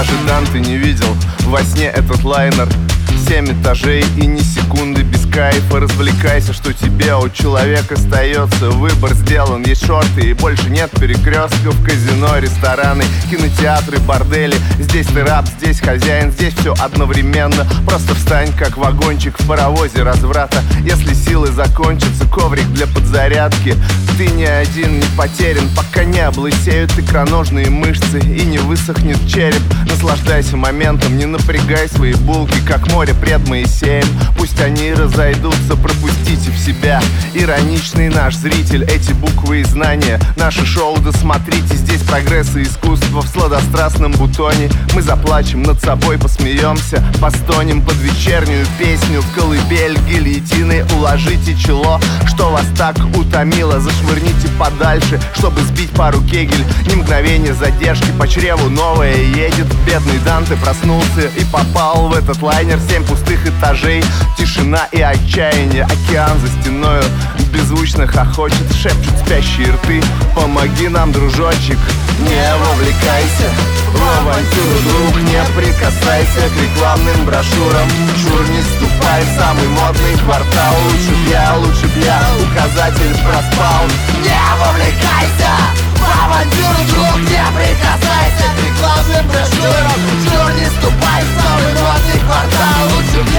Даже Данте не видел во сне этот лайнер. 7 этажей и ни секунды без кайфа. Развлекайся, что тебе у человека остается. Выбор сделан, есть шорты и больше нет перекрестков. Казино, рестораны, кинотеатры, бордели. Здесь ты раб, здесь хозяин, здесь все одновременно. Просто встань, как вагончик в паровозе разврата. Если силы закончатся, коврик для подзарядки. Ты ни один не потерян, пока не облысеют икроножные мышцы и не высохнет череп. Наслаждайся моментом, не напрягай свои булки, как море пред Моисеем. Пусть они разойдутся, пропустите в себя. Ироничный наш зритель, эти буквы и знания. Наше шоу досмотрите, здесь прогресс и искусство в сладострастном бутоне. Мы заплачем над собой, посмеемся, постонем под вечернюю песню. В колыбель гильотины уложите чело, что вас так утомило. Зашвырните подальше, чтобы сбить пару кегель. Ни мгновения задержки, по чреву новое едет. Бедный Данте проснулся и попал в этот лайнер. 7 пустых этажей, тишина и отчаяние. Океан за стеною беззвучно хохочет, шепчут спящие рты. Помоги нам, дружочек, не вовлекайся в авантюру, друг, не прикасайся к рекламным брошюрам. Чур, не ступай в самый модный квартал. Лучше б я указатель проспал. Не вовлекайся в авантюру, друг, не прикасайся к рекламным брошюрам. Чур, не ступай в самый модный квартал. Лучше б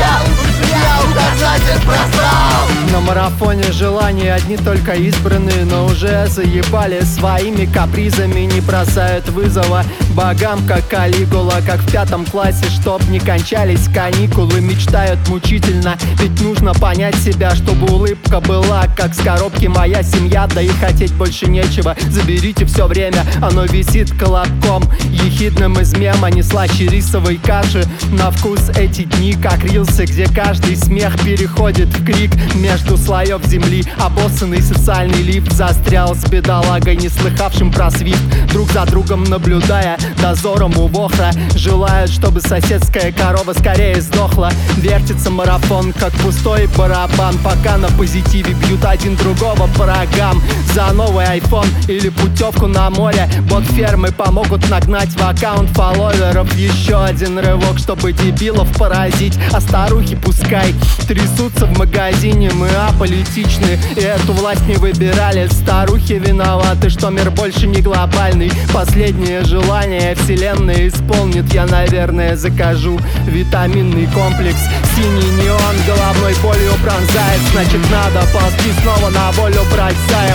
я указатель проспал. На марафоне желаний одни только избранные, но уже заебали своими капризами. Не бросают вызова богам, как Калигула, как в 5 классе, чтоб не кончались каникулы. Мечтают мучительно, ведь нужно понять себя, чтобы улыбка была, как с коробки моя семья. Да и хотеть больше нечего, заберите все время, оно висит колобком ехидным из мема. Не слаще рисовой каши на вкус эти дни, как рилсы, где каждый смех переходит в крик между слоев земли. Обоссанный социальный лифт застрял с бедолагой, не слыхавшим про свифт, друг за другом наблюдая дозором у вохра. Желают, чтобы соседская корова скорее сдохла. Вертится марафон, как пустой барабан, пока на позитиве бьют один другого по рогам. За новый iPhone или путевку на море бот фермы помогут нагнать в аккаунт фолловеров. Еще один рывок, чтобы дебилов поразить. А старухи пускай трясутся в магазине. Мы аполитичны и эту власть не выбирали. Старухи виноваты, что мир больше не глобальный. Последнее желание вселенная исполнит. Я, наверное, закажу витаминный комплекс. Синий неон головной болью пронзает. Значит, надо ползти снова на волю. Брать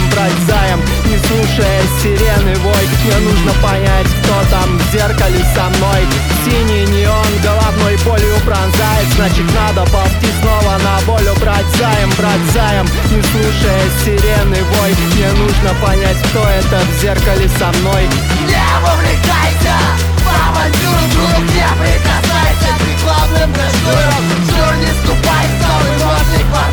займ, не слушая сирены вой. Мне нужно понять, кто там в зеркале со мной. Синий неон головной болью пронзает. Значит, надо ползти снова на волю. Брать займ, не слушая сирены вой. Мне нужно понять, кто это в зеркале со мной. Не вовлекайся в авантюру, друг, не прикасайся к рекламным брошюрам. Чур, не ступай в самый модный квартал.